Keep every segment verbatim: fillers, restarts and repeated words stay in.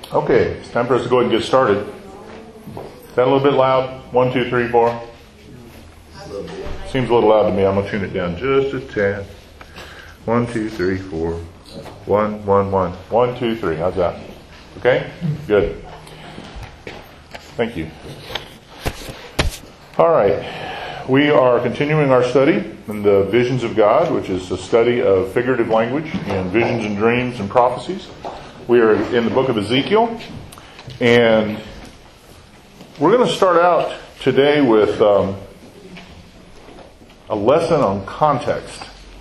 Okay, it's time for us to go ahead and get started. Is that a little bit loud? One, two, three, four. Seems a little loud to me. I'm going to tune it down just a tad. One, two, three, four. One, one, one. One, two, three. How's that? Okay? Good. Thank you. All right. We are continuing our study in the Visions of God, which is a study of figurative language and visions and dreams and prophecies. We are in the book of Ezekiel, and we're going to start out today with um, a lesson on context.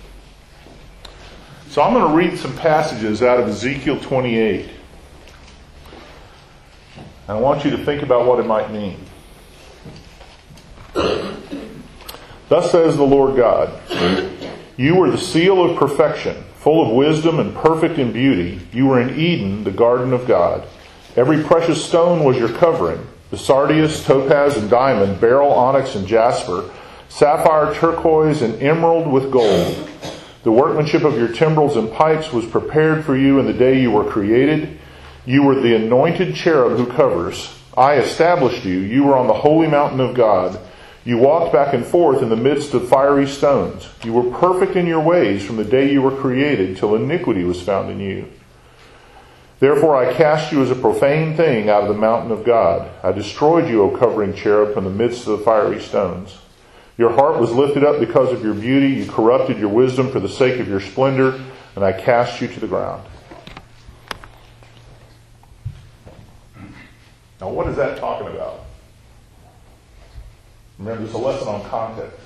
So I'm going to read some passages out of Ezekiel twenty-eight. And I want you to think about what it might mean. Thus says the Lord God, you were the seal of perfection, full of wisdom and perfect in beauty. You were in Eden, the garden of God. Every precious stone was your covering, the sardius, topaz, and diamond, beryl, onyx, and jasper, sapphire, turquoise, and emerald with gold. The workmanship of your timbrels and pipes was prepared for you in the day you were created. You were the anointed cherub who covers. I established you. You were on the holy mountain of God. You walked back and forth in the midst of fiery stones. You were perfect in your ways from the day you were created till iniquity was found in you. Therefore I cast you as a profane thing out of the mountain of God. I destroyed you, O covering cherub, from the midst of the fiery stones. Your heart was lifted up because of your beauty. You corrupted your wisdom for the sake of your splendor, and I cast you to the ground. Now what is that talking about? Remember, there's a lesson on context.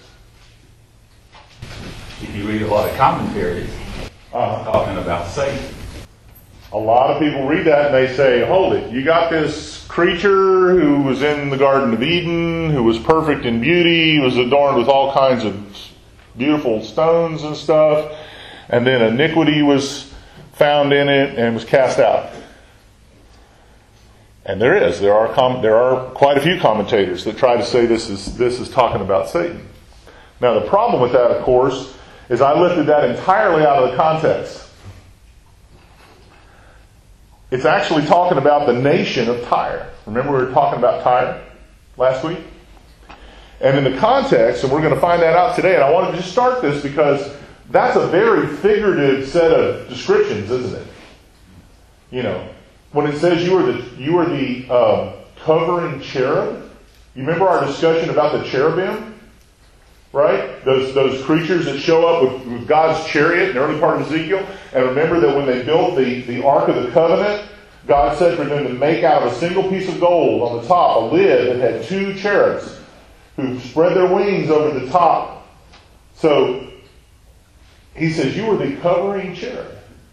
If you read a lot of commentaries, uh, talking about Satan. A lot of people read that and they say, hold it, you got this creature who was in the Garden of Eden, who was perfect in beauty, was adorned with all kinds of beautiful stones and stuff, and then iniquity was found in it and was cast out. And there is. There are com- there are quite a few commentators that try to say this is this is talking about Satan. Now the problem with that, of course, is I lifted that entirely out of the context. It's actually talking about the nation of Tyre. Remember we were talking about Tyre last week? And in the context, and we're going to find that out today, and I wanted to just start this because that's a very figurative set of descriptions, isn't it? You know, when it says you are the you are the uh, covering cherub, you remember our discussion about the cherubim, right? Those those creatures that show up with, with God's chariot in the early part of Ezekiel. And remember that when they built the, the Ark of the Covenant, God said for them to make out of a single piece of gold on the top a lid that had two cherubs who spread their wings over the top. So he says you were the covering cherub.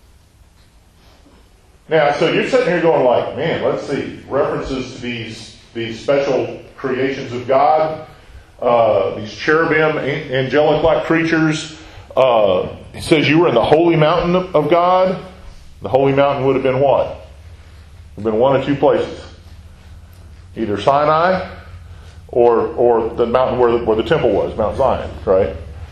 Now, so you're sitting here going like, man, let's see, references to these these special creations of God, uh, these cherubim, angelic-like creatures. Uh, it says you were in the holy mountain of God. The holy mountain would have been what? It would have been one of two places. Either Sinai or or the mountain where the, where the temple was, Mount Zion, right?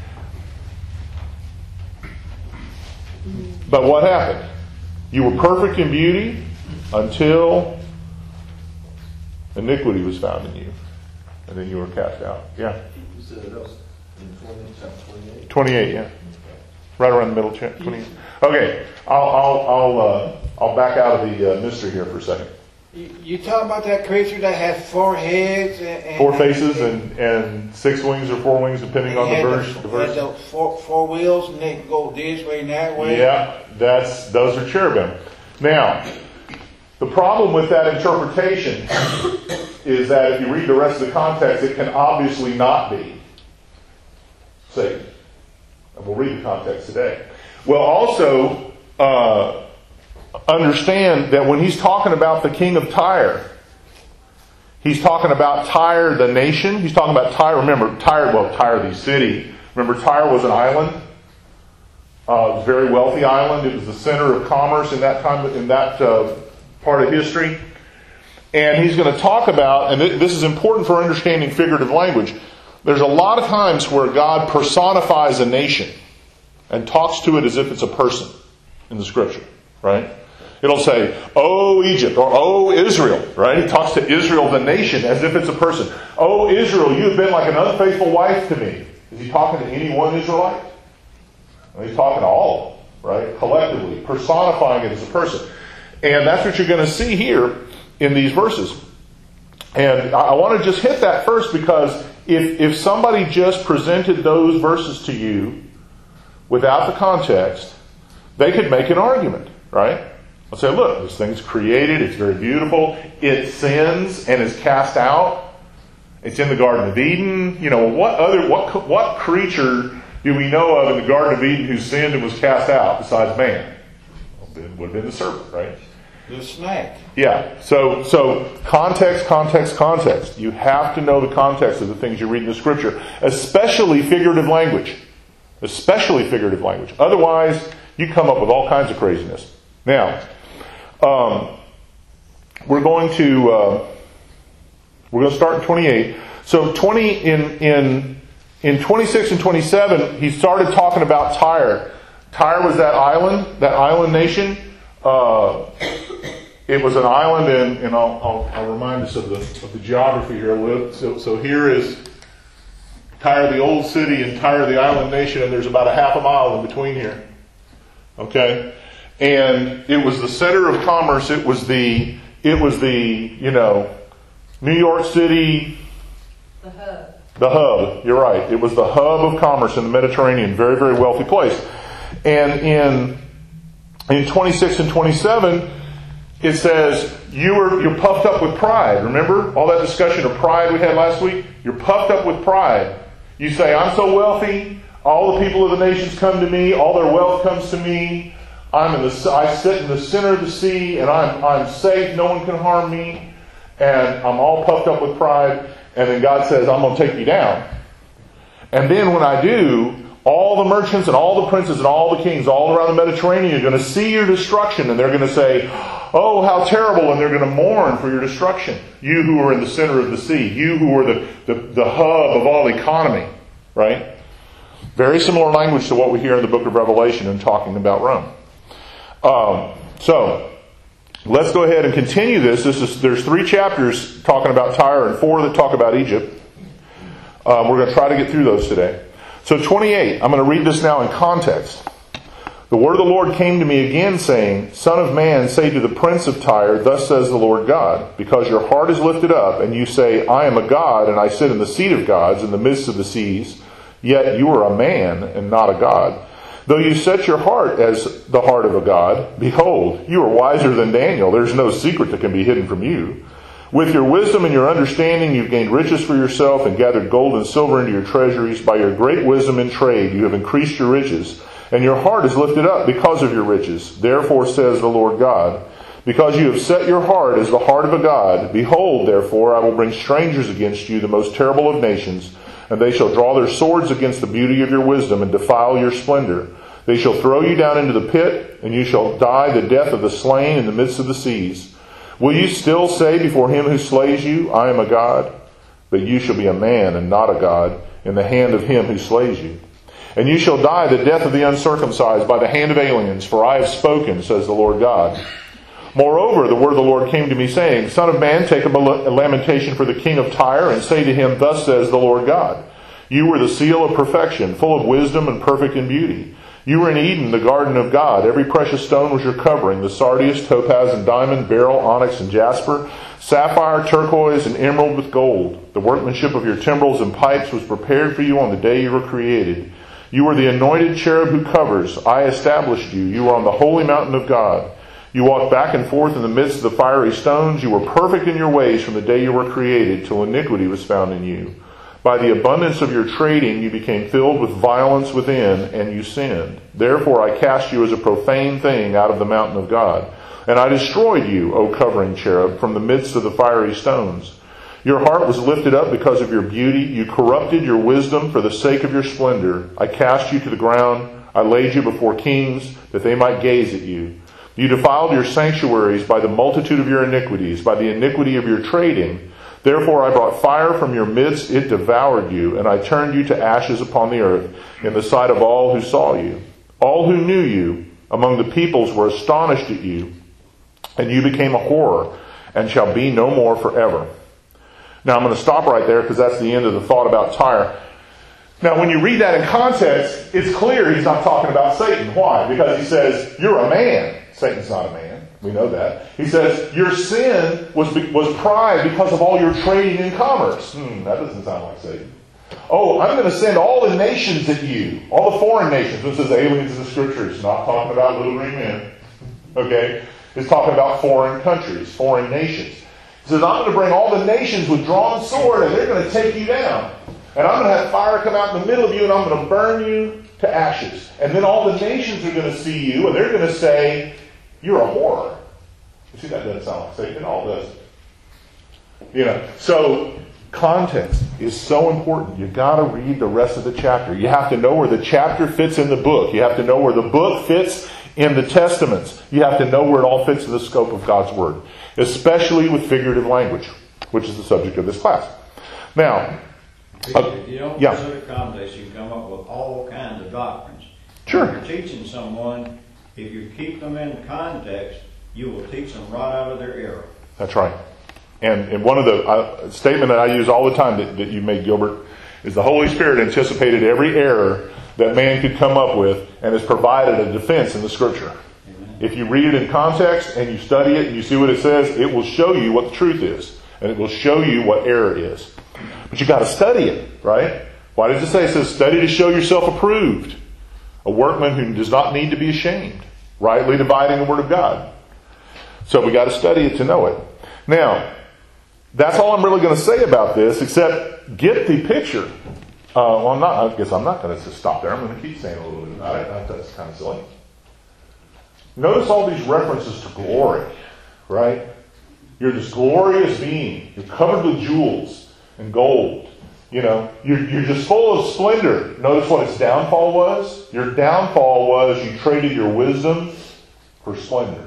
But what happened? You were perfect in beauty until iniquity was found in you. And then you were cast out. Yeah. You said that was in twenty-eight? twenty-eight, yeah. Right around the middle, twenty-eight. Okay, I'll I'll I'll, uh, I'll back out of the uh, mystery here for a second. You, you talking about that creature that has four heads and, and four faces and, and six wings or four wings, depending on the verse. The, the the four, four wheels, and they can go this way and that way. Yeah, that's those are cherubim. Now, the problem with that interpretation is that if you read the rest of the context, it can obviously not be Satan. And we'll read the context today. We'll also uh, understand that when he's talking about the king of Tyre, he's talking about Tyre, the nation. He's talking about Tyre. Remember, Tyre, well, Tyre, the city. Remember, Tyre was an island. Uh, it was a very wealthy island. It was the center of commerce in that time, in that uh, part of history. And he's going to talk about, and th- this is important for understanding figurative language. There's a lot of times where God personifies a nation and talks to it as if it's a person in the Scripture, right? It'll say, "Oh Egypt," or "Oh Israel," right? He talks to Israel, the nation, as if it's a person. "Oh Israel, you have been like an unfaithful wife to me." Is he talking to any one Israelite? Well, he's talking to all of them, right? Collectively, personifying it as a person. And that's what you're going to see here in these verses. And I want to just hit that first, because if, if somebody just presented those verses to you without the context, they could make an argument, right? They'll say, look, this thing's created, it's very beautiful, it sins and is cast out, it's in the Garden of Eden. You know, what other what what creature do we know of in the Garden of Eden who sinned and was cast out besides man? Well, it would have been the serpent, right? The snake. Yeah. So, so context, context, context. You have to know the context of the things you read in the Scripture, especially figurative language. Especially figurative language. Otherwise, you come up with all kinds of craziness. Now, um, we're going to uh, we're going to start in twenty-eight. So, twenty in in in twenty-six and twenty-seven, he started talking about Tyre. Tyre was that island, that island nation. Uh, it was an island, and, and I'll, I'll, I'll remind us of the of the geography here a little. So, so here is Tyre, the old city, and Tyre, the island nation, and there's about a half a mile in between here. Okay, and it was the center of commerce. It was the it was the you know New York City. The hub. The hub. You're right. It was the hub of commerce in the Mediterranean. Very, very wealthy place. And in In twenty-six and twenty-seven, it says, you were, you're puffed up with pride. Remember all that discussion of pride we had last week? You're puffed up with pride. You say, I'm so wealthy, all the people of the nations come to me, all their wealth comes to me, I'm in the, I sit in the center of the sea, and I'm, I'm safe, no one can harm me, and I'm all puffed up with pride, and then God says, I'm going to take you down. And then when I do, all the merchants and all the princes and all the kings all around the Mediterranean are going to see your destruction, and they're going to say, oh, how terrible, and they're going to mourn for your destruction. You who are in the center of the sea, you who are the, the, the hub of all economy, right? Very similar language to what we hear in the book of Revelation in talking about Rome. Um, so, let's go ahead and continue this. This is There's three chapters talking about Tyre and four that talk about Egypt. Um, we're going to try to get through those today. So twenty-eight, I'm going to read this now in context. The word of the Lord came to me again, saying, Son of man, say to the prince of Tyre, thus says the Lord God, because your heart is lifted up, and you say, I am a god, and I sit in the seat of gods in the midst of the seas, yet you are a man and not a god. Though you set your heart as the heart of a god, behold, you are wiser than Daniel. There's no secret that can be hidden from you. With your wisdom and your understanding, you've gained riches for yourself and gathered gold and silver into your treasuries. By your great wisdom in trade, you have increased your riches, and your heart is lifted up because of your riches. Therefore, says the Lord God, because you have set your heart as the heart of a god, behold, therefore, I will bring strangers against you, the most terrible of nations, and they shall draw their swords against the beauty of your wisdom and defile your splendor. They shall throw you down into the pit, and you shall die the death of the slain in the midst of the seas. Will you still say before him who slays you, I am a god? But you shall be a man and not a god in the hand of him who slays you. And you shall die the death of the uncircumcised by the hand of aliens, for I have spoken, says the Lord God. Moreover, the word of the Lord came to me, saying, Son of man, take a lamentation for the king of Tyre, and say to him, Thus says the Lord God, You were the seal of perfection, full of wisdom and perfect in beauty. You were in Eden, the garden of God. Every precious stone was your covering, the sardius, topaz, and diamond, beryl, onyx, and jasper, sapphire, turquoise, and emerald with gold. The workmanship of your timbrels and pipes was prepared for you on the day you were created. You were the anointed cherub who covers. I established you. You were on the holy mountain of God. You walked back and forth in the midst of the fiery stones. You were perfect in your ways from the day you were created, till iniquity was found in you. By the abundance of your trading, you became filled with violence within, and you sinned. Therefore I cast you as a profane thing out of the mountain of God. And I destroyed you, O covering cherub, from the midst of the fiery stones. Your heart was lifted up because of your beauty. You corrupted your wisdom for the sake of your splendor. I cast you to the ground. I laid you before kings, that they might gaze at you. You defiled your sanctuaries by the multitude of your iniquities, by the iniquity of your trading. Therefore I brought fire from your midst, it devoured you, and I turned you to ashes upon the earth, in the sight of all who saw you. All who knew you among the peoples were astonished at you. and you became a horror, and shall be no more forever. Now I'm going to stop right there because that's the end of the thought about Tyre. Now when you read that in context, it's clear he's not talking about Satan. Why? Because he says, you're a man. Satan's not a man. We know that. He says, your sin was was pride because of all your trading and commerce. Hmm, that doesn't sound like Satan. Oh, I'm going to send all the nations at you. All the foreign nations. This is aliens in the Scriptures. Not talking about little green men. Okay? It's talking about foreign countries, foreign nations. He says, I'm going to bring all the nations with drawn sword, and they're going to take you down. And I'm going to have fire come out in the middle of you, and I'm going to burn you to ashes. And then all the nations are going to see you, and they're going to say, you're a horror. You see, that doesn't sound like Satan. It all does. You know, so context is so important. You've got to read the rest of the chapter. You have to know where the chapter fits in the book. You have to know where the book fits in the Testaments. You have to know where it all fits in the scope of God's Word. Especially with figurative language, which is the subject of this class. Now, uh, if you don't yeah. consider context, you come up with all kinds of doctrines. Sure. When you're teaching someone, if you keep them in context, you will teach them right out of their error. That's right. And, and one of the uh, statement that I use all the time that, that you made, Gilbert, is the Holy Spirit anticipated every error that man could come up with and has provided a defense in the Scripture. Amen. If you read it in context and you study it and you see what it says, it will show you what the truth is. And it will show you what error is. But you've got to study it, right? Why does it say? It says, study to show yourself approved. A workman who does not need to be ashamed. Rightly dividing the Word of God. So we got to study it to know it. Now, that's all I'm really going to say about this, except get the picture. Uh, well, I'm not, I guess I'm not going to just stop there. I'm going to keep saying a little bit about it. That's kind of silly. Notice all these references to glory, right? You're this glorious being. You're covered with jewels and gold. You know, you're, you're just full of splendor. Notice what its downfall was? Your downfall was you traded your wisdom for splendor.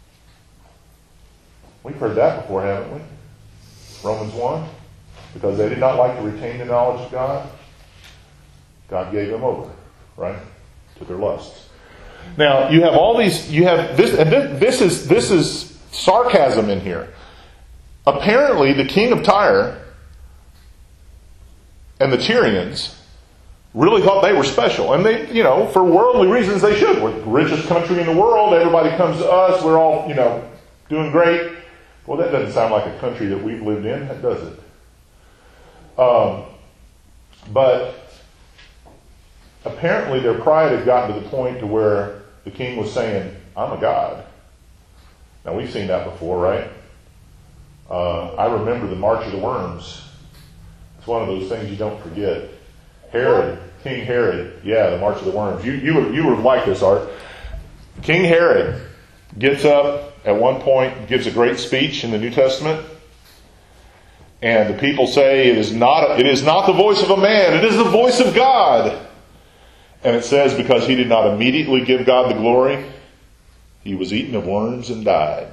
We've heard that before, haven't we? Romans one. Because they did not like to retain the knowledge of God, God gave them over, right, to their lusts. Now, you have all these, you have this, and this is, this is sarcasm in here. Apparently, the king of Tyre and the Tyrians really thought they were special. And they, you know, for worldly reasons they should. We're the richest country in the world. Everybody comes to us. We're all, you know, doing great. Well, that doesn't sound like a country that we've lived in, does it? Um, but apparently their pride had gotten to the point to where the king was saying, I'm a god. Now, we've seen that before, right? Uh, I remember the March of the Worms. It's one of those things you don't forget. Herod, King Herod, yeah, the March of the Worms. You, you, would, you would like this, Art. King Herod gets up at one point, gives a great speech in the New Testament, and the people say, it is not, it is not the voice of a man, it is the voice of God. And it says, because he did not immediately give God the glory, he was eaten of worms and died.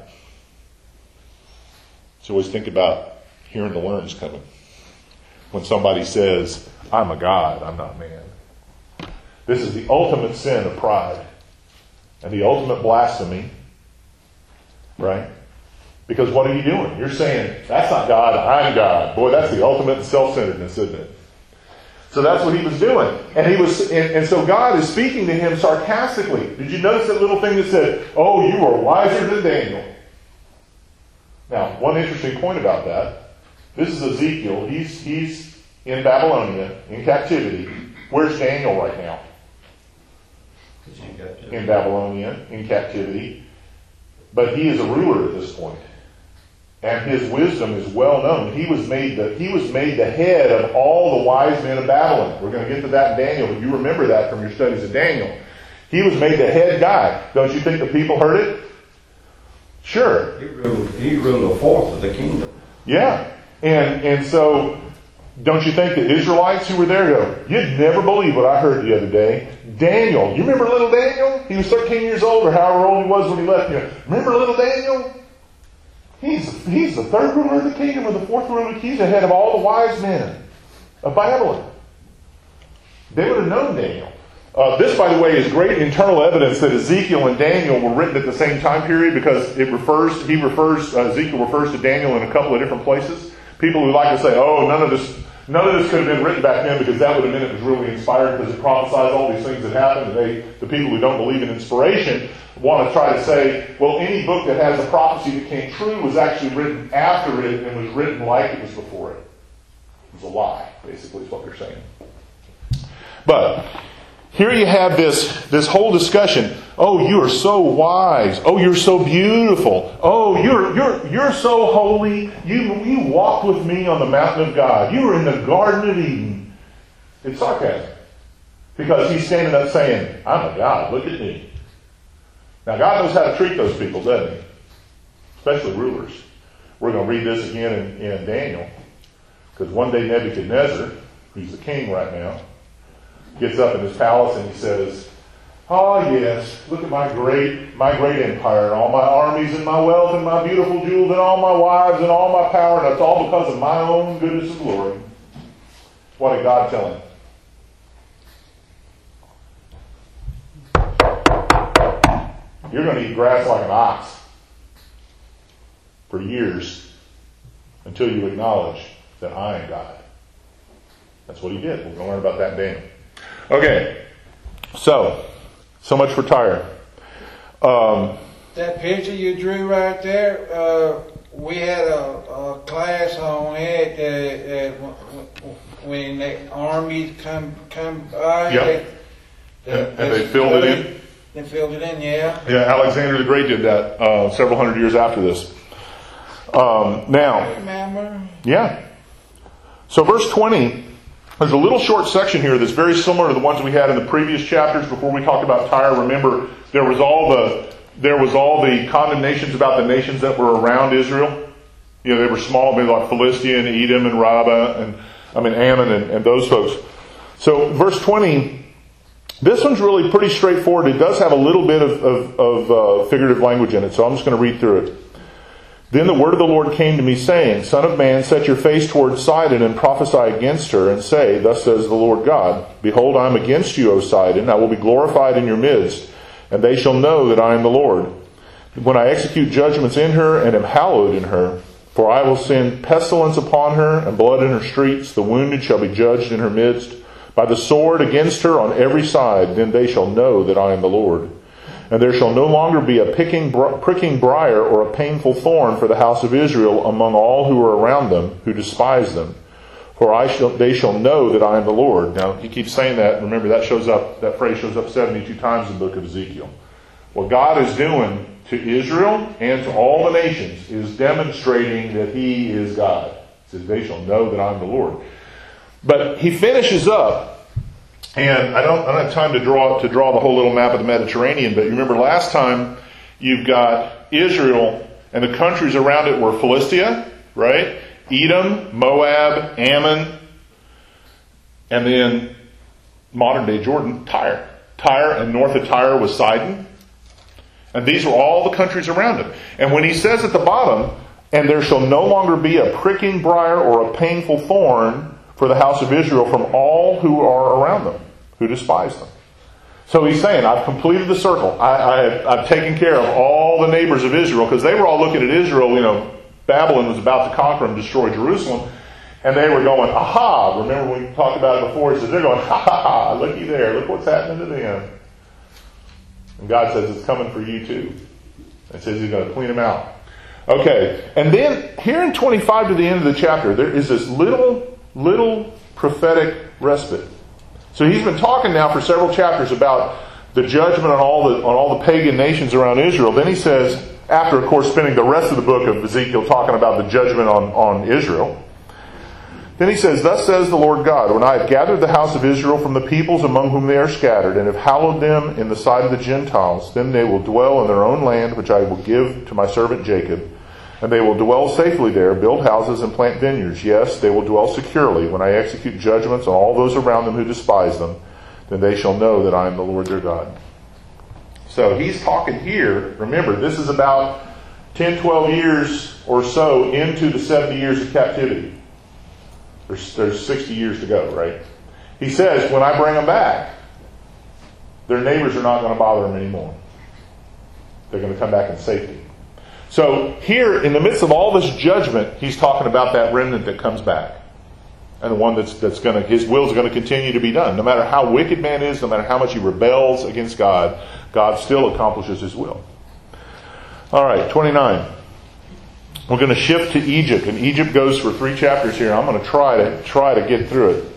So always think about hearing the worms coming. When somebody says, I'm a god, I'm not man. This is the ultimate sin of pride. And the ultimate blasphemy. Right? Because what are you doing? You're saying, that's not God, I'm God. Boy, that's the ultimate self-centeredness, isn't it? So that's what he was doing. And he was, and, and so God is speaking to him sarcastically. Did you notice that little thing that said, oh, you are wiser than Daniel? Now, one interesting point about that. This is Ezekiel. He's, he's in Babylonia, in captivity. Where's Daniel right now? In Babylonia, in captivity. But he is a ruler at this point. And his wisdom is well known. He was made the, he was made the head of all the wise men of Babylon. We're going to get to that in Daniel, but you remember that from your studies of Daniel. He was made the head guy. Don't you think the people heard it? Sure. He ruled, he ruled a fourth of the kingdom. Yeah. And and so, don't you think the Israelites who were there go, you'd never believe what I heard the other day. Daniel, you remember little Daniel? He was thirteen years old or however old he was when he left you. Remember little Daniel? He's, he's the third ruler of the kingdom or the fourth ruler of the kingdom. He's the head of all the wise men of Babylon. They would have known Daniel. Uh, this, by the way, is great internal evidence that Ezekiel and Daniel were written at the same time period, because it refers, he refers, uh, Ezekiel refers to Daniel in a couple of different places. People who like to say, oh, none of this, none of this could have been written back then, because that would have meant it was really inspired, because it prophesies all these things that happened. And they, the people who don't believe in inspiration, want to try to say, well, any book that has a prophecy that came true was actually written after it and was written like it was before it. It was a lie, basically, is what they're saying. But here you have this, this whole discussion. Oh, you are so wise. Oh, you're so beautiful. Oh, you're you're you're so holy. You you walked with me on the mountain of God. You were in the Garden of Eden. It's sarcasm. Because he's standing up saying, I'm a God, look at me. Now God knows how to treat those people, doesn't he? Especially rulers. We're going to read this again in, in Daniel. Because one day Nebuchadnezzar, who's the king right now, gets up in his palace and he says, oh yes, look at my great my great empire, and all my armies and my wealth and my beautiful jewels and all my wives and all my power, and it's all because of my own goodness and glory. What did God tell him? You're going to eat grass like an ox for years until you acknowledge that I am God. That's what he did. We're going to learn about that in Daniel. Okay, so, so much for Tyre. Um, That picture you drew right there, uh, we had a, a class on it uh, uh, when the armies come come by. Yep. They, and, and they filled it in. They filled it in, yeah. Yeah, Alexander the Great did that uh, several hundred years after this. Um, now, Remember? yeah. So verse twenty. There's a little short section here that's very similar to the ones we had in the previous chapters before we talked about Tyre. Remember, there was all the there was all the condemnations about the nations that were around Israel. You know, they were small, maybe like Philistia and Edom and Rabbah and I mean Ammon and, and those folks. So verse twenty, this one's really pretty straightforward. It does have a little bit of, of, of uh, figurative language in it, so I'm just going to read through it. Then the word of the Lord came to me, saying, Son of man, set your face toward Sidon, and prophesy against her, and say, Thus says the Lord God, Behold, I am against you, O Sidon. I will be glorified in your midst, and they shall know that I am the Lord. When I execute judgments in her, and am hallowed in her, for I will send pestilence upon her, and blood in her streets. The wounded shall be judged in her midst. By the sword against her on every side, then they shall know that I am the Lord. And there shall no longer be a picking, pricking briar or a painful thorn for the house of Israel among all who are around them, who despise them. For I shall, they shall know that I am the Lord. Now, he keeps saying that. Remember, that shows up, that phrase shows up seventy-two times in the book of Ezekiel. What God is doing to Israel and to all the nations is demonstrating that he is God. He says, they shall know that I am the Lord. But he finishes up. And I don't, I don't have time to draw to draw the whole little map of the Mediterranean, but you remember last time you've got Israel and the countries around it were Philistia, right? Edom, Moab, Ammon, and then modern day Jordan, Tyre. Tyre, and north of Tyre was Sidon. And these were all the countries around it. And when he says at the bottom, and there shall no longer be a pricking briar or a painful thorn for the house of Israel from all who are around them, who despise them. So he's saying, I've completed the circle. I, I have, I've taken care of all the neighbors of Israel, because they were all looking at Israel. You know, Babylon was about to conquer and destroy Jerusalem, and they were going, aha! Remember when we talked about it before? He says, they're going, ha ha ha! Looky there! Look what's happening to them. And God says it's coming for you too. And says he's going to clean them out. Okay, and then here in twenty-five to the end of the chapter, there is this little, little prophetic respite. So he's been talking now for several chapters about the judgment on all the on all the pagan nations around Israel. Then he says, after of course spending the rest of the book of Ezekiel talking about the judgment on, on Israel, then he says, Thus says the Lord God, when I have gathered the house of Israel from the peoples among whom they are scattered, and have hallowed them in the sight of the Gentiles, then they will dwell in their own land, which I will give to my servant Jacob. And they will dwell safely there, build houses and plant vineyards. Yes, they will dwell securely. When I execute judgments on all those around them who despise them, then they shall know that I am the Lord their God. So he's talking here. Remember, this is about ten, twelve years or so into the seventy years of captivity. There's, there's sixty years to go, right? He says, when I bring them back, their neighbors are not going to bother them anymore. They're going to come back in safety. So here, in the midst of all this judgment, he's talking about that remnant that comes back. And the one that's, that's going to, his will is going to continue to be done. No matter how wicked man is, no matter how much he rebels against God, God still accomplishes his will. All right, twenty-nine. We're going to shift to Egypt, and Egypt goes for three chapters here. I'm going to try to try to get through it.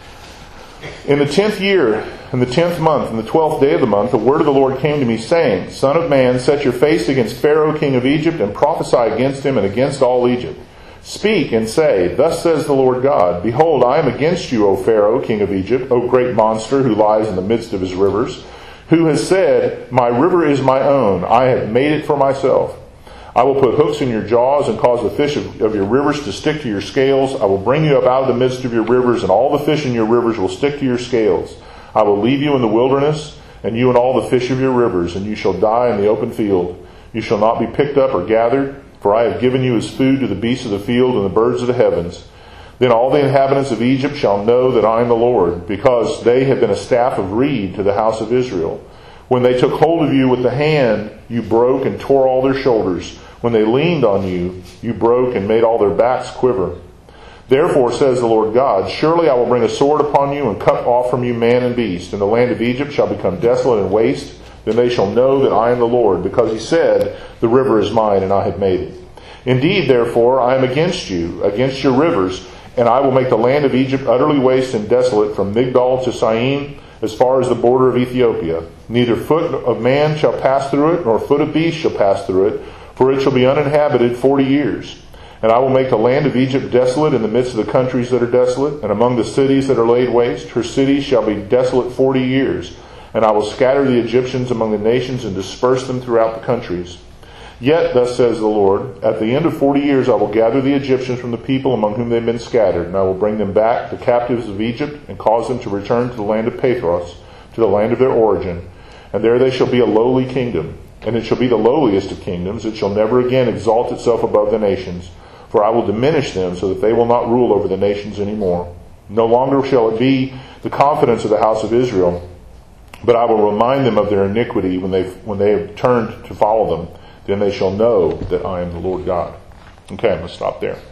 In the tenth year, in the tenth month, in the twelfth day of the month, the word of the Lord came to me, saying, Son of man, set your face against Pharaoh, king of Egypt, and prophesy against him and against all Egypt. Speak and say, Thus says the Lord God, Behold, I am against you, O Pharaoh, king of Egypt, O great monster who lies in the midst of his rivers, who has said, My river is my own, I have made it for myself. I will put hooks in your jaws and cause the fish of, of your rivers to stick to your scales. I will bring you up out of the midst of your rivers, and all the fish in your rivers will stick to your scales. I will leave you in the wilderness, and you and all the fish of your rivers, and you shall die in the open field. You shall not be picked up or gathered, for I have given you as food to the beasts of the field and the birds of the heavens. Then all the inhabitants of Egypt shall know that I am the Lord, because they have been a staff of reed to the house of Israel. When they took hold of you with the hand, you broke and tore all their shoulders. When they leaned on you, you broke and made all their backs quiver. Therefore, says the Lord God, Surely I will bring a sword upon you and cut off from you man and beast, and the land of Egypt shall become desolate and waste. Then they shall know that I am the Lord, because he said, The river is mine, and I have made it. Indeed, therefore, I am against you, against your rivers, and I will make the land of Egypt utterly waste and desolate from Migdol to Syene, as far as the border of Ethiopia. Neither foot of man shall pass through it, nor foot of beast shall pass through it, for it shall be uninhabited forty years. And I will make the land of Egypt desolate in the midst of the countries that are desolate, and among the cities that are laid waste. Her cities shall be desolate forty years. And I will scatter the Egyptians among the nations and disperse them throughout the countries. Yet, thus says the Lord, at the end of forty years I will gather the Egyptians from the people among whom they have been scattered, and I will bring them back, the captives of Egypt, and cause them to return to the land of Pathros, to the land of their origin. And there they shall be a lowly kingdom. And it shall be the lowliest of kingdoms. It shall never again exalt itself above the nations. For I will diminish them so that they will not rule over the nations anymore. No longer shall it be the confidence of the house of Israel, but I will remind them of their iniquity when they when they have turned to follow them. Then they shall know that I am the Lord God. Okay, I'm going to stop there.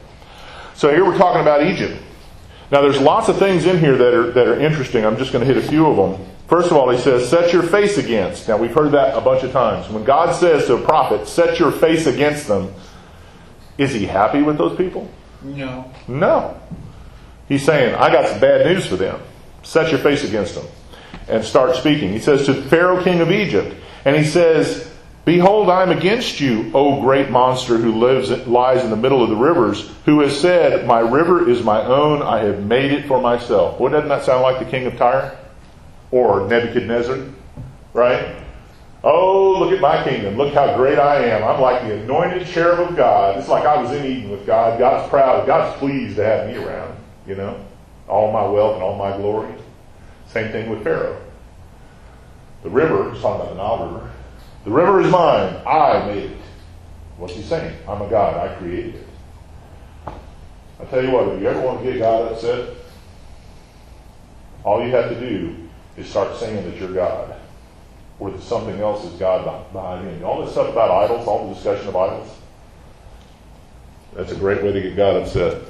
So here we're talking about Egypt. Now there's lots of things in here that are that are interesting. I'm just going to hit a few of them. First of all, he says, set your face against. Now, we've heard that a bunch of times. When God says to a prophet, set your face against them, is he happy with those people? No. No. He's saying, I got some bad news for them. Set your face against them. And start speaking. He says to Pharaoh, king of Egypt, and he says, Behold, I am against you, O great monster who lives lies in the middle of the rivers, who has said, My river is my own, I have made it for myself. Well, doesn't that sound like the king of Tyre? Or Nebuchadnezzar, right? Oh, look at my kingdom. Look how great I am. I'm like the anointed cherub of God. It's like I was in Eden with God. God's proud. God's pleased to have me around, you know. All my wealth and all my glory. Same thing with Pharaoh. The river, he's talking about the Nile River. The river is mine. I made it. What's he saying? I'm a God. I created it. I tell you what, if you ever want to get God upset, all you have to do is start saying that you're God, or that something else is God behind you. All this stuff about idols, all the discussion of idols, that's a great way to get God upset.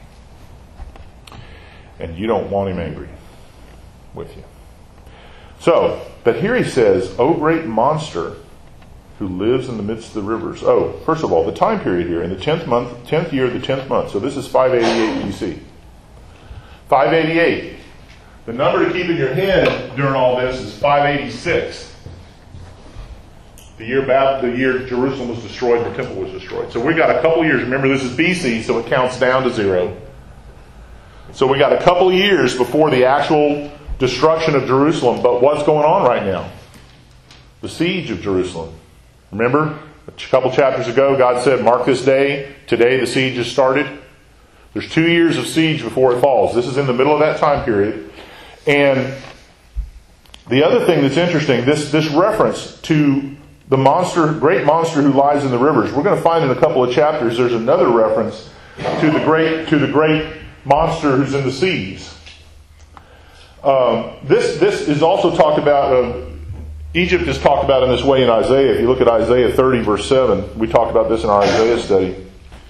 And you don't want him angry with you. So, but here he says, O great monster who lives in the midst of the rivers. Oh, first of all, the time period here, in the tenth month, tenth year of the tenth month. So this is five eighty-eight B C. five eighty-eight. The number to keep in your head during all this is five eighty-six. The year Bab- the year Jerusalem was destroyed and the temple was destroyed. So we got a couple years. Remember, this is B C, so it counts down to zero. So we got a couple of years before the actual destruction of Jerusalem. But what's going on right now? The siege of Jerusalem. Remember, a couple chapters ago, God said, mark this day. Today the siege has started. There's two years of siege before it falls. This is in the middle of that time period. And the other thing that's interesting, this, this reference to the monster, great monster who lies in the rivers. We're going to find in a couple of chapters there's another reference to the great to the great monster who's in the seas. Um, this this is also talked about. Uh, Egypt is talked about in this way in Isaiah. If you look at Isaiah thirty, verse seven, we talked about this in our Isaiah study.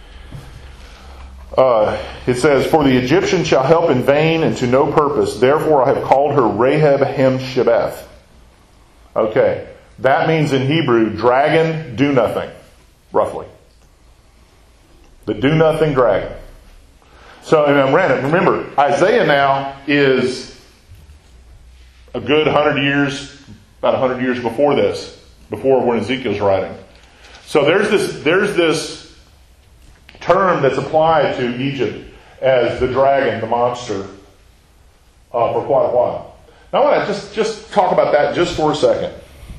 Uh, it says, "For the Egyptian shall help in vain and to no purpose. Therefore I have called her Rahab Hem-Shebeth." Okay, that means in Hebrew, dragon, do nothing, roughly. The do nothing dragon. So, and remember, Isaiah now is a good hundred years, about a hundred years before this, before when Ezekiel's writing. So there's this, there's this term that's applied to Egypt as the dragon, the monster, uh, for quite a while. Now I want to just, just talk about that just for a second.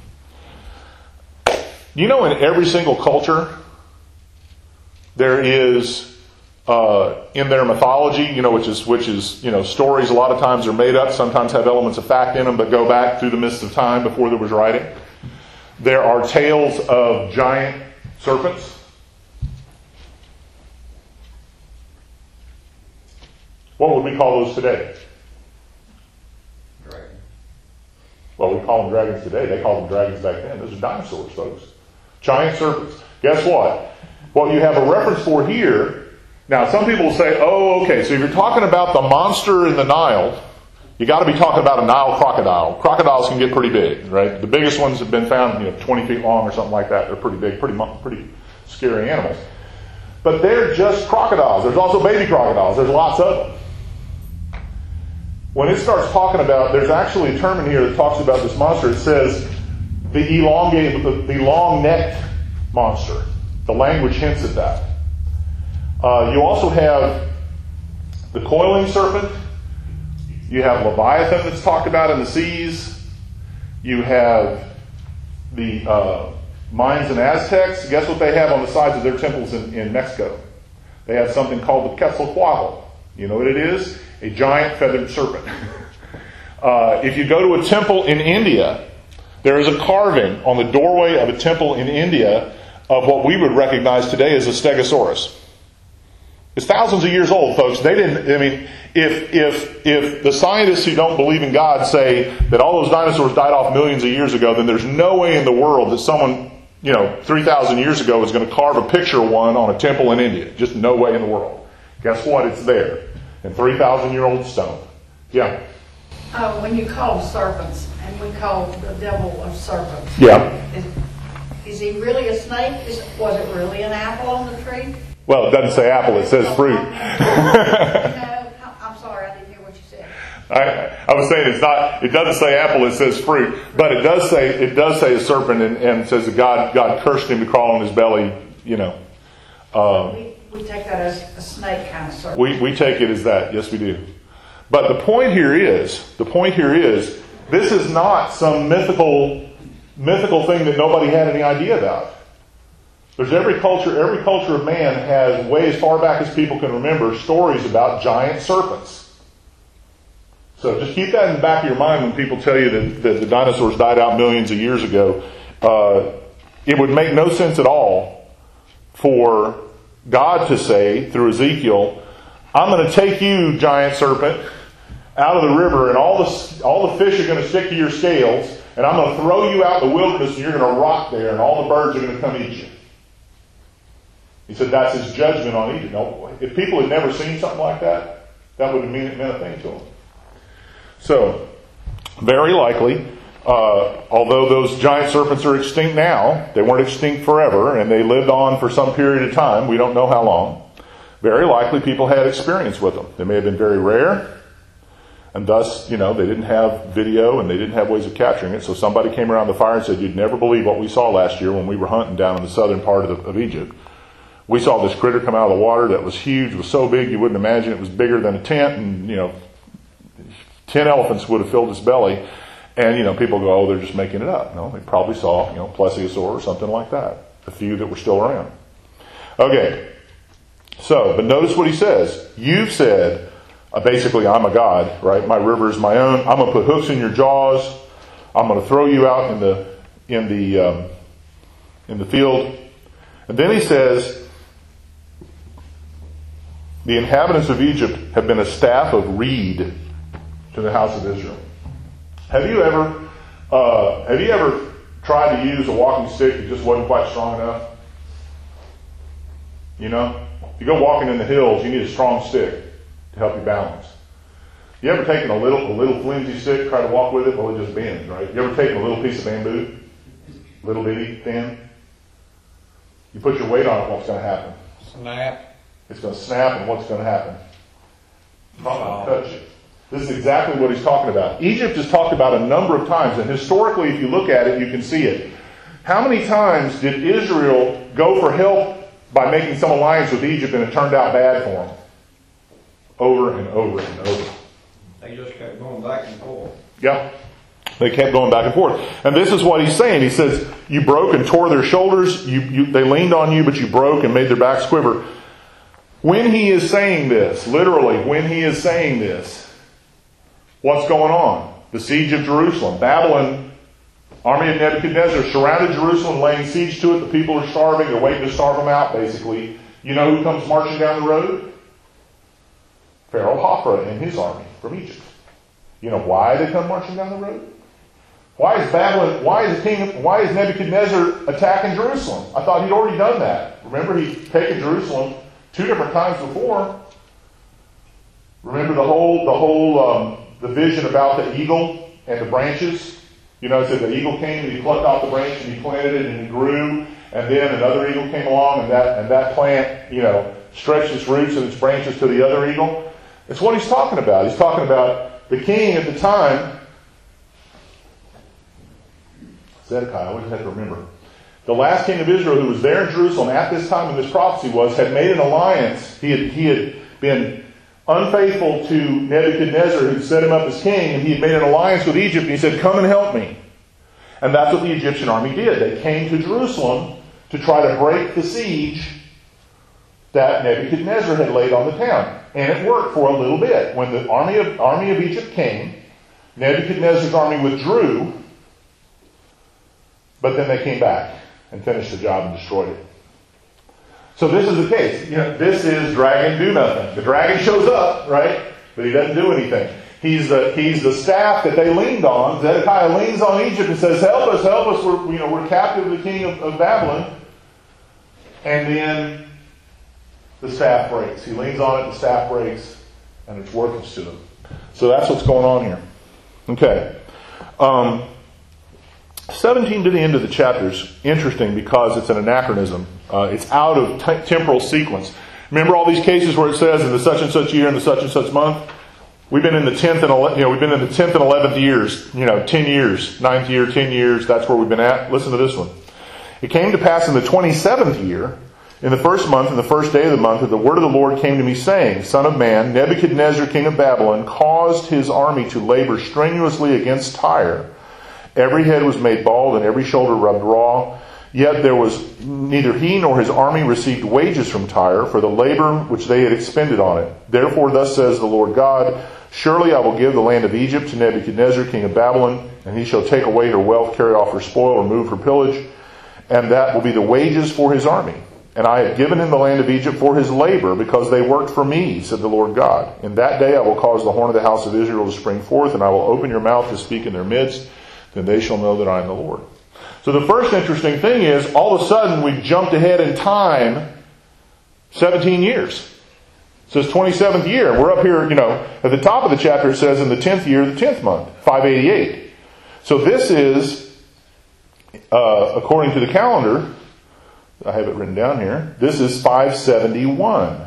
You know, in every single culture, there is, uh, in their mythology, you know, which is, which is, you know, stories a lot of times are made up, sometimes have elements of fact in them, but go back through the mists of time before there was writing. There are tales of giant serpents. What would we call those today? Dragon. Well, we call them dragons today. They called them dragons back then. Those are dinosaurs, folks. Giant serpents. Guess what? What you have a reference for here, now some people will say, oh, okay, so if you're talking about the monster in the Nile, you got to be talking about a Nile crocodile. Crocodiles can get pretty big, right? The biggest ones have been found, you know, twenty feet long or something like that. They're pretty big, pretty pretty scary animals. But they're just crocodiles. There's also baby crocodiles. There's lots of them. When it starts talking about, there's actually a term in here that talks about this monster. It says the elongated, the, the long-necked monster. The language hints at that. Uh, you also have the coiling serpent. You have Leviathan that's talked about in the seas. You have the uh, Mayans and Aztecs. Guess what they have on the sides of their temples in, in Mexico? They have something called the Quetzalcoatl. You know what it is? A giant feathered serpent. uh, if you go to a temple in India, there is a carving on the doorway of a temple in India of what we would recognize today as a Stegosaurus. It's thousands of years old, folks. They didn't, I mean, if, if, if the scientists who don't believe in God say that all those dinosaurs died off millions of years ago, then there's no way in the world that someone, you know, three thousand years ago is going to carve a picture of one on a temple in India. Just no way in the world. Guess what? It's there. In three thousand year old stone. Yeah. Uh, when you call them serpents, and we call the devil a serpent. Yeah. Is, is he really a snake? Is, was it really an apple on the tree? Well, it doesn't say apple, it says fruit. No, I'm sorry, I didn't hear what you said. I, I was saying it's not, it doesn't say apple, it says fruit. But it does say, it does say a serpent, and, and says that God, God cursed him to crawl on his belly, you know. Um, we, we take that as a snake kind of serpent. we, we take it as that, yes we do. But the point here is, the point here is, this is not some mythical, mythical thing that nobody had any idea about. There's every culture, every culture of man has, way as far back as people can remember, stories about giant serpents. So just keep that in the back of your mind when people tell you that, that the dinosaurs died out millions of years ago. Uh, it would make no sense at all for God to say, through Ezekiel, I'm going to take you, giant serpent, out of the river, and all the, all the fish are going to stick to your scales, and I'm going to throw you out in the wilderness, and you're going to rot there, and all the birds are going to come eat you. He said that's his judgment on Egypt. No, if people had never seen something like that, that would have meant, meant a thing to them. So, very likely, uh, although those giant serpents are extinct now, they weren't extinct forever, and they lived on for some period of time. We don't know how long. Very likely people had experience with them. They may have been very rare, and thus, you know, they didn't have video and they didn't have ways of capturing it. So somebody came around the fire and said, you'd never believe what we saw last year when we were hunting down in the southern part of, the, of Egypt. We saw this critter come out of the water that was huge, was so big you wouldn't imagine it was bigger than a tent, and, you know, ten elephants would have filled its belly. And, you know, people go, oh, they're just making it up. No, they probably saw, you know, plesiosaur or something like that. A few that were still around. Okay. So, but notice what he says. You've said, uh, basically, I'm a god, right? My river is my own. I'm going to put hooks in your jaws. I'm going to throw you out in the, in the, um, in the field. And then he says, the inhabitants of Egypt have been a staff of reed to the house of Israel. Have you ever, Uh, have you ever tried to use a walking stick that just wasn't quite strong enough? You know? If you go walking in the hills, you need a strong stick to help you balance. You ever taken a little a little flimsy stick, try to walk with it? Well, it just bends, right? You ever taken a little piece of bamboo? Little bitty, thin? You put your weight on it, what's going to happen? Snap. It's going to snap, and what's going to happen? It's not going to touch you. This is exactly what he's talking about. Egypt is talked about a number of times, and historically, if you look at it, you can see it. How many times did Israel go for help by making some alliance with Egypt, and it turned out bad for them? Over and over and over. They just kept going back and forth. Yeah. They kept going back and forth. And this is what he's saying. He says, you broke and tore their shoulders. You, you, they leaned on you, but you broke and made their backs quiver. When he is saying this, literally, when he is saying this, what's going on? The siege of Jerusalem. Babylon, army of Nebuchadnezzar, surrounded Jerusalem, laying siege to it. The people are starving. They're waiting to starve them out, basically. You know who comes marching down the road? Pharaoh Hophra and his army from Egypt. You know why they come marching down the road? Why is Babylon, why is the king, why is Nebuchadnezzar attacking Jerusalem? I thought he'd already done that. Remember, he'd taken Jerusalem two different times before. Remember the whole, the whole, um, the vision about the eagle and the branches? You know, it said the eagle came and he plucked off the branch and he planted it and it grew. And then another eagle came along and that, and that plant, you know, stretched its roots and its branches to the other eagle. It's what he's talking about. He's talking about the king at the time, Zedekiah, I always have to remember. The last king of Israel who was there in Jerusalem at this time when this prophecy was, had made an alliance. He had, he had been unfaithful to Nebuchadnezzar who set him up as king, and he had made an alliance with Egypt, and he said, come and help me. And that's what the Egyptian army did. They came to Jerusalem to try to break the siege that Nebuchadnezzar had laid on the town. And it worked for a little bit. When the army of, army of Egypt came, Nebuchadnezzar's army withdrew, but then they came back and finished the job and destroyed it. So this is the case. You know, this is dragon do nothing. The dragon shows up, right? But he doesn't do anything. He's the, he's the staff that they leaned on. Zedekiah leans on Egypt and says, help us, help us. We're, you know, we're captive of the king of, of Babylon. And then the staff breaks. He leans on it, the staff breaks, and it's worthless to him. So that's what's going on here. Okay. Um, seventeen to the end of the chapter is interesting because it's an anachronism. Uh, it's out of t- temporal sequence. Remember all these cases where it says in the such and such year and the such and such month? We've been in the tenth and ele- you know we've been in the tenth and eleventh years. You know, ten years, ninth year, ten years. That's where we've been at. Listen to this one. It came to pass in the twenty-seventh year, in the first month, in the first day of the month, that the word of the Lord came to me, saying, Son of man, Nebuchadnezzar, king of Babylon, caused his army to labor strenuously against Tyre. Every head was made bald, and every shoulder rubbed raw. Yet there was neither he nor his army received wages from Tyre for the labor which they had expended on it. Therefore thus says the Lord God, Surely I will give the land of Egypt to Nebuchadnezzar, king of Babylon, and he shall take away her wealth, carry off her spoil, remove her pillage, and that will be the wages for his army. And I have given him the land of Egypt for his labor, because they worked for me, said the Lord God. In that day I will cause the horn of the house of Israel to spring forth, and I will open your mouth to speak in their midst. Then they shall know that I am the Lord. So the first interesting thing is, all of a sudden we've jumped ahead in time seventeen years. It says twenty-seventh year. We're up here, you know, at the top of the chapter it says in the tenth year, the tenth month, five eighty-eight. So this is, uh, according to the calendar, I have it written down here, this is five seventy-one.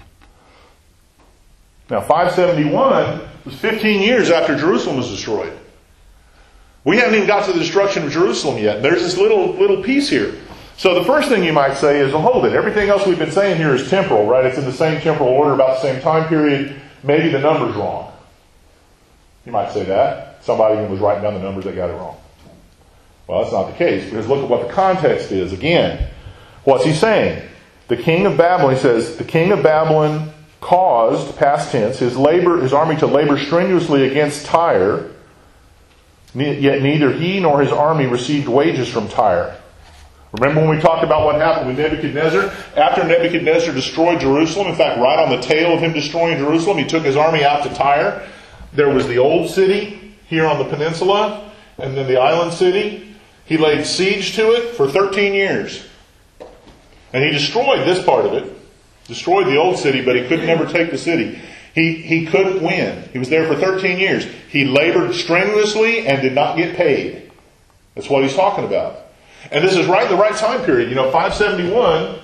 Now five seventy-one was fifteen years after Jerusalem was destroyed. We haven't even got to the destruction of Jerusalem yet. There's this little little piece here. So the first thing you might say is, well, hold it. Everything else we've been saying here is temporal, right? It's in the same temporal order, about the same time period. Maybe the number's wrong. You might say that. Somebody was writing down the numbers, they got it wrong. Well, that's not the case, because look at what the context is. Again, what's he saying? The king of Babylon, he says, the king of Babylon caused, past tense, his labor, his army to labor strenuously against Tyre, yet neither he nor his army received wages from Tyre. Remember when we talked about what happened with Nebuchadnezzar? After Nebuchadnezzar destroyed Jerusalem, in fact, right on the tail of him destroying Jerusalem, he took his army out to Tyre. There was the old city here on the peninsula, And then the island city, he laid siege to it for thirteen years. And he destroyed this part of it. Destroyed the old city, but he could never take the city. He, he couldn't win. He was there for thirteen years. He labored strenuously and did not get paid. That's what he's talking about. And this is right in the right time period. You know, five seventy-one,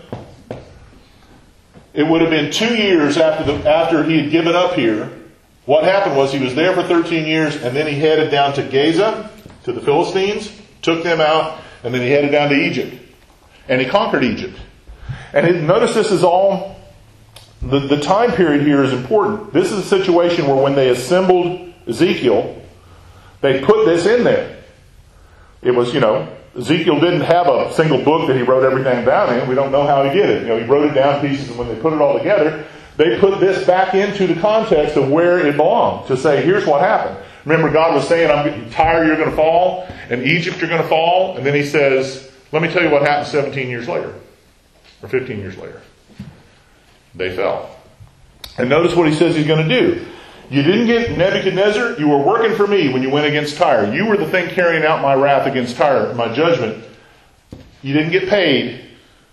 it would have been two years after the, after he had given up here. What happened was he was there for thirteen years, and then he headed down to Gaza, to the Philistines, took them out, and then he headed down to Egypt. And he conquered Egypt. And it, notice this is all, the, the time period here is important. This is a situation where when they assembled Ezekiel, they put this in there. It was, you know, Ezekiel didn't have a single book that he wrote everything down in. We don't know how he did it. You know, he wrote it down in pieces, and when they put it all together, they put this back into the context of where it belonged, to say, here's what happened. Remember, God was saying, I'm Tyre, you're going to fall, and Egypt, you're going to fall. And then he says, let me tell you what happened seventeen years later, or fifteen years later. They fell. And notice what he says he's going to do. You didn't get Nebuchadnezzar, you were working for me when you went against Tyre. You were the thing carrying out my wrath against Tyre, my judgment. You didn't get paid.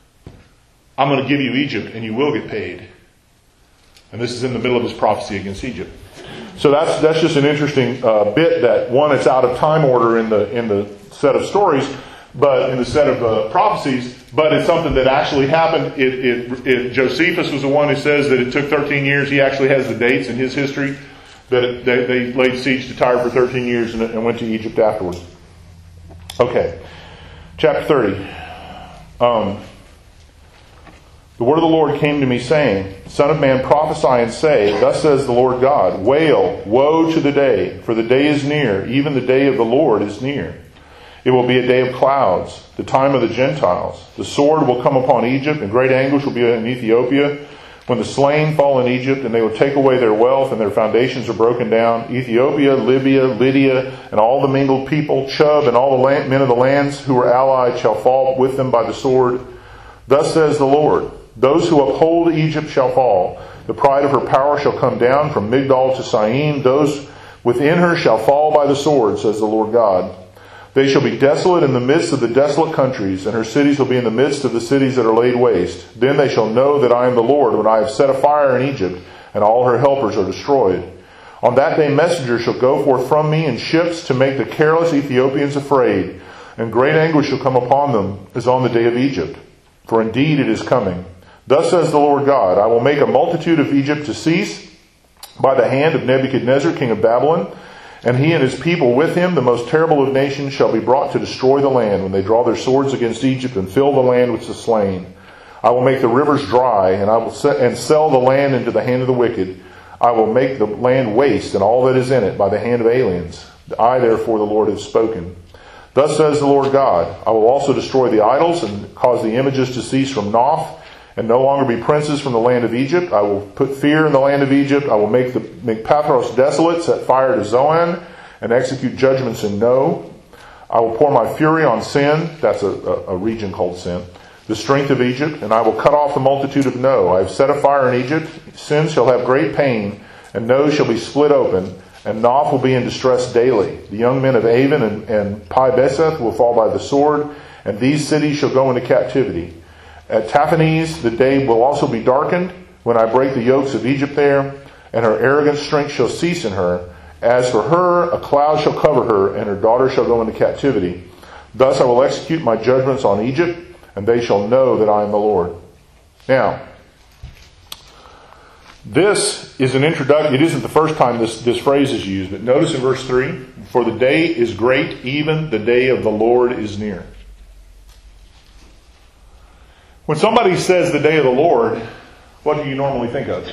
I'm going to give you Egypt, and you will get paid. And this is in the middle of his prophecy against Egypt. So that's that's just an interesting uh, bit that, one, it's out of time order in the in the set of stories, but in the set of uh, prophecies, but it's something that actually happened. It, it, it, Josephus was the one who says that it took thirteen years. He actually has the dates in his history that it, they, they laid siege to Tyre for thirteen years and, and went to Egypt afterwards. Okay, chapter thirty. Um, The word of the Lord came to me, saying, Son of man, prophesy and say, Thus says the Lord God, Wail, woe to the day, for the day is near, even the day of the Lord is near. It will be a day of clouds, the time of the Gentiles. The sword will come upon Egypt, and great anguish will be in Ethiopia, when the slain fall in Egypt, and they will take away their wealth, and their foundations are broken down. Ethiopia, Libya, Lydia, and all the mingled people, Chub, and all the land, men of the lands who are allied shall fall with them by the sword. Thus says the Lord, Those who uphold Egypt shall fall. The pride of her power shall come down from Migdol to Syene. Those within her shall fall by the sword, says the Lord God. They shall be desolate in the midst of the desolate countries, and her cities will be in the midst of the cities that are laid waste. Then they shall know that I am the Lord, when I have set a fire in Egypt, and all her helpers are destroyed. On that day messengers shall go forth from me in ships to make the careless Ethiopians afraid, and great anguish shall come upon them as on the day of Egypt. For indeed it is coming. Thus says the Lord God, I will make a multitude of Egypt to cease by the hand of Nebuchadnezzar, king of Babylon, and he and his people with him, the most terrible of nations, shall be brought to destroy the land when they draw their swords against Egypt and fill the land with the slain. I will make the rivers dry, and I will set, and sell the land into the hand of the wicked. I will make the land waste and all that is in it by the hand of aliens. I, therefore, the Lord, have spoken. Thus says the Lord God, I will also destroy the idols and cause the images to cease from Noph, and no longer be princes from the land of Egypt. I will put fear in the land of Egypt. I will make the make Pathros desolate, set fire to Zoan, and execute judgments in No. I will pour my fury on Sin, that's a, a, a region called Sin, the strength of Egypt, and I will cut off the multitude of No. I have set a fire in Egypt. Sin shall have great pain, and No shall be split open, and Noph will be in distress daily. The young men of Avon and, and Pi Beseth will fall by the sword, and these cities shall go into captivity. At Taphanes the day will also be darkened, when I break the yokes of Egypt there, and her arrogant strength shall cease in her. As for her, a cloud shall cover her, and her daughter shall go into captivity. Thus I will execute my judgments on Egypt, and they shall know that I am the Lord. Now, this is an introduction. It isn't the first time this, this phrase is used, but notice in verse three, For the day is great, even the day of the Lord is near. When somebody says the day of the Lord, what do you normally think of?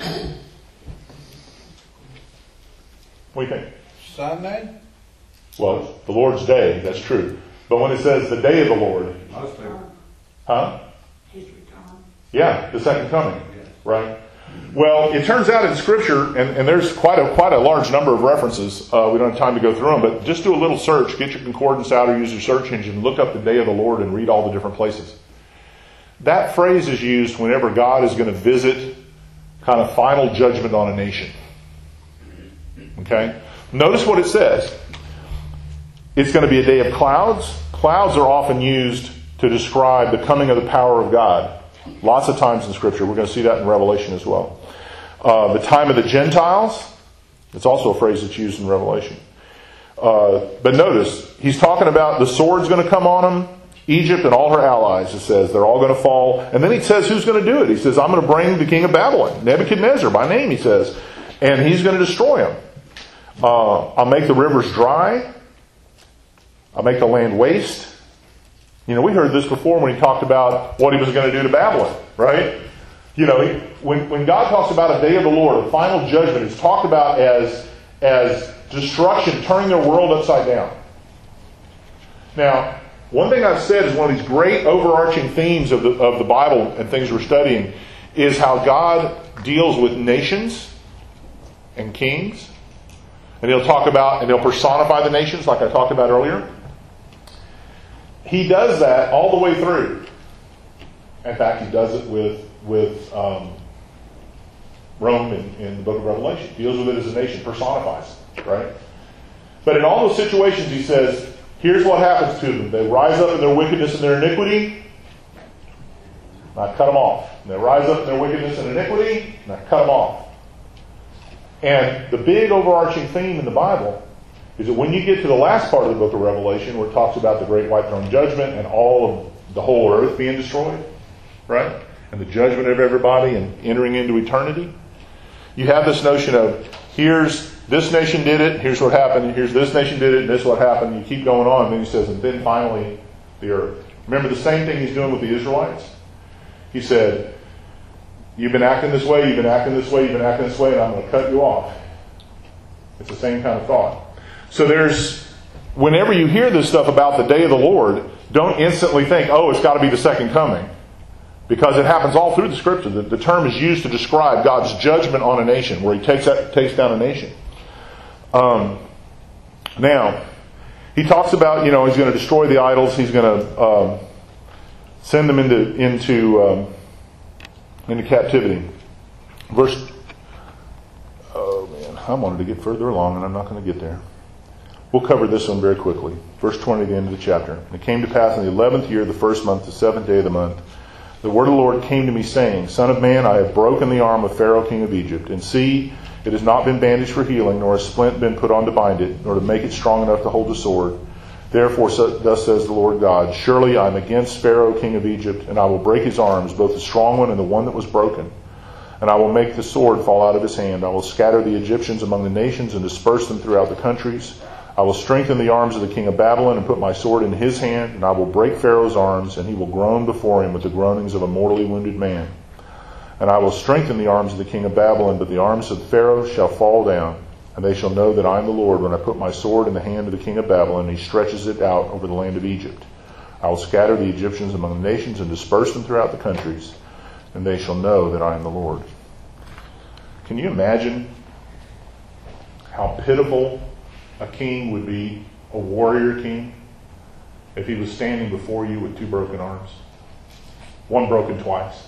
What do you think? Sunday? Well, the Lord's day, that's true. But when it says the day of the Lord, Most people. huh? His return. Yeah, the second coming, right? Well, it turns out in Scripture, and, and there's quite a quite a large number of references. Uh, we don't have time to go through them, but just do a little search, get your concordance out, or use your search engine, look up the day of the Lord, and read all the different places. That phrase is used whenever God is going to visit kind of final judgment on a nation. Okay? Notice what it says. It's going to be a day of clouds. Clouds are often used to describe the coming of the power of God. Lots of times in Scripture. We're going to see that in Revelation as well. Uh, the time of the Gentiles. It's also a phrase that's used in Revelation. Uh, but notice, he's talking about the sword's going to come on them. Egypt and all her allies, it says. They're all going to fall. And then he says who's going to do it. He says, I'm going to bring the king of Babylon, Nebuchadnezzar, by name, he says. And he's going to destroy him. Uh, I'll make the rivers dry. I'll make the land waste. You know, we heard this before when he talked about what he was going to do to Babylon, right? You know, he, when, when God talks about a day of the Lord, a final judgment, it's talked about as, as destruction, turning their world upside down. Now, one thing I've said is one of these great overarching themes of the, of the Bible and things we're studying is how God deals with nations and kings. And he'll talk about, and he'll personify the nations like I talked about earlier. He does that all the way through. In fact, he does it with, with um, Rome in, in the book of Revelation. He deals with it as a nation, personifies it, right? But in all those situations, he says, here's what happens to them. They rise up in their wickedness and their iniquity, and I cut them off. And they rise up in their wickedness and iniquity, and I cut them off. And the big overarching theme in the Bible is that when you get to the last part of the book of Revelation, where it talks about the great white throne judgment and all of the whole earth being destroyed, right? And the judgment of everybody and entering into eternity, you have this notion of here's this nation did it, here's what happened, here's this nation did it, and this is what happened. You keep going on, and then he says, and then finally the earth. Remember the same thing he's doing with the Israelites? He said, you've been acting this way, you've been acting this way, you've been acting this way, and I'm going to cut you off. It's the same kind of thought. So there's, whenever you hear this stuff about the day of the Lord, don't instantly think, oh, it's got to be the second coming. Because it happens all through the Scripture. The, the term is used to describe God's judgment on a nation, where he takes that, takes down a nation. Um, now, he talks about, you know, he's going to destroy the idols. He's going to um, send them into into um, into captivity. Verse. Oh man, I wanted to get further along, and I'm not going to get there. We'll cover this one very quickly. Verse twenty, the end of the chapter. And it came to pass in the eleventh year, the first month, the seventh day of the month, the word of the Lord came to me, saying, Son of man, I have broken the arm of Pharaoh king of Egypt, and see, it has not been bandaged for healing, nor a splint been put on to bind it, nor to make it strong enough to hold the sword. Therefore, so, thus says the Lord God, surely I am against Pharaoh king of Egypt, and I will break his arms, both the strong one and the one that was broken. And I will make the sword fall out of his hand. I will scatter the Egyptians among the nations and disperse them throughout the countries. I will strengthen the arms of the king of Babylon and put my sword in his hand, and I will break Pharaoh's arms, and he will groan before him with the groanings of a mortally wounded man. And I will strengthen the arms of the king of Babylon, but the arms of Pharaoh shall fall down, and they shall know that I am the Lord when I put my sword in the hand of the king of Babylon, and he stretches it out over the land of Egypt. I will scatter the Egyptians among the nations and disperse them throughout the countries, and they shall know that I am the Lord. Can you imagine how pitiful a king would be, a warrior king, if he was standing before you with two broken arms? One broken twice.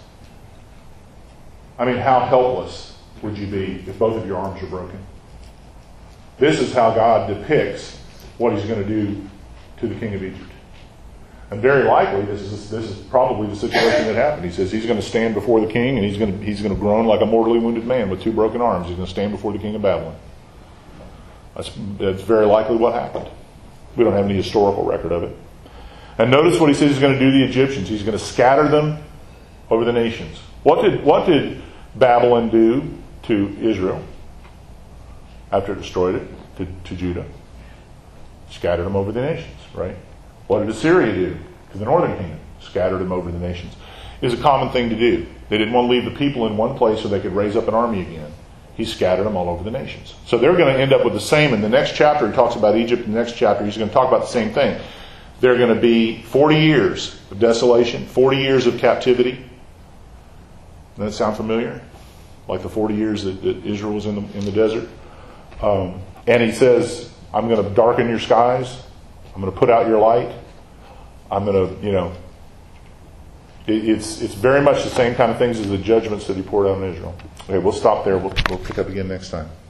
I mean, how helpless would you be if both of your arms are broken? This is how God depicts what he's going to do to the king of Egypt. And very likely, this is this is probably the situation that happened. He says he's going to stand before the king, and he's going to he's going to groan like a mortally wounded man with two broken arms. He's going to stand before the king of Babylon. That's, that's very likely what happened. We don't have any historical record of it. And notice what he says he's going to do to the Egyptians. He's going to scatter them over the nations. What did what did Babylon do to Israel after it destroyed it, to, to Judah? Scattered them over the nations, right? What did Assyria do to the northern kingdom? Scattered them over the nations. It was a common thing to do. They didn't want to leave the people in one place so they could raise up an army again. He scattered them all over the nations. So they're going to end up with the same. In the next chapter, he talks about Egypt. In the next chapter, he's going to talk about the same thing. They're going to be forty years of desolation, forty years of captivity. Does that sound familiar? Like the forty years that, that Israel was in the, in the desert. Um, and he says, I'm going to darken your skies. I'm going to put out your light. I'm going to, you know, it, it's it's very much the same kind of things as the judgments that he poured out on Israel. Okay, we'll stop there. We'll, we'll pick up again next time.